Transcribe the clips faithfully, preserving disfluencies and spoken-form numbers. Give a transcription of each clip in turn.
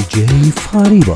D J Fariba.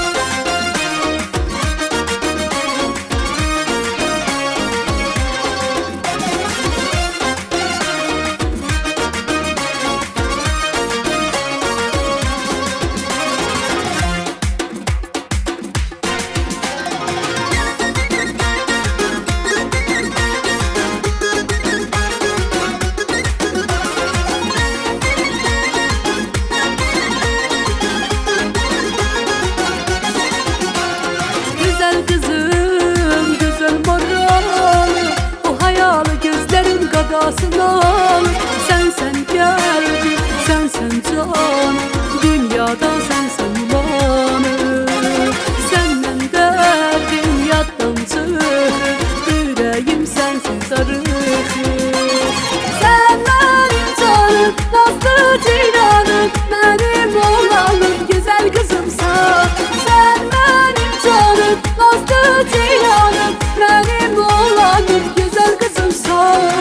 Güzel kızım, güzel moral, o hayalı gözlerin gadasını al. Sen sen geldin, sen sen canım, dünyadan sen sen ulanım. Senden derdim yattan çıkır, yüreğim sensiz arıkır. Sen benim canım, nazlı ceylanım, benim oğlanım, güzel kızımsan. Sen benim canım, nazlı ceylanım, benim oğlanım, güzel kızımsan.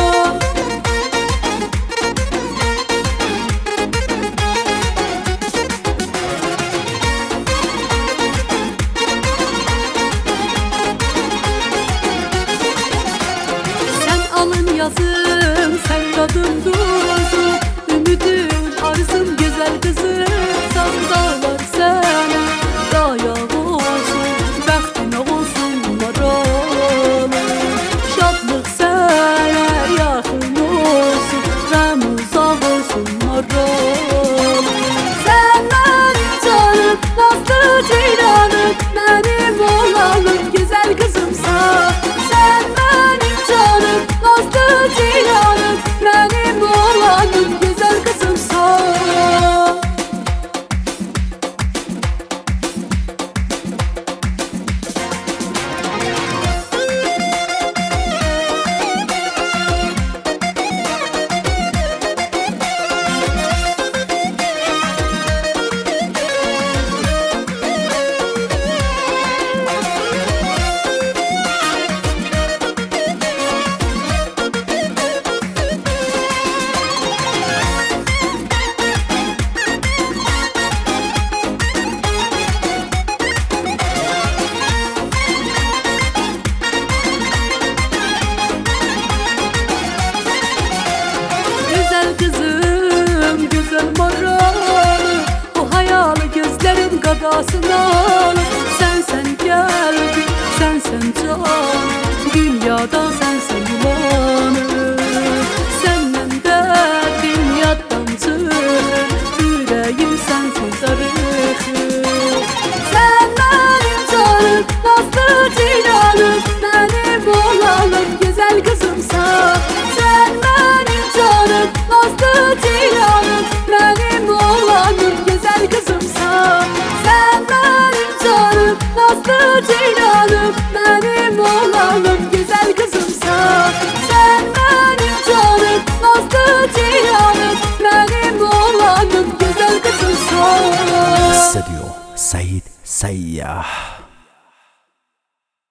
Sen alın yazım, sen kadın duzum, ümidin arzum, güzel kızım. Sandallar sana dayağı olsun, bəxtin olsun maralı. Şadlıq sənə yaxın olsun, qəm uzaq olsun maralı. Sən mənim canım, nazlı ceylanım, mənim oğlanım, güzel kızımsan. Sen benim canım, nazlı ceylanım, benim oğlanım, güzel kızımsan. Güzel kızım, güzel moral, o hayalı gözlerin gadasını al. Sen sen geldin, sen sen can, dünyadan sen sen ulanır. Senden derdim yattan çıkır, yüreğim sensiz arıkır. Sen benim canım, nazlı ceylanım, benim oğlanım, güzel kızımsan. Sen benim canım, nazlı ceylanım, benim oğlanım, güzel kızımsan. Sen benim canım, nazlı ceylanım, benim oğlanım, güzel kızımsan. Sen benim canım, nazlı ceylanım, benim oğlanım, güzel kızımsan. استديو سعيد سياح.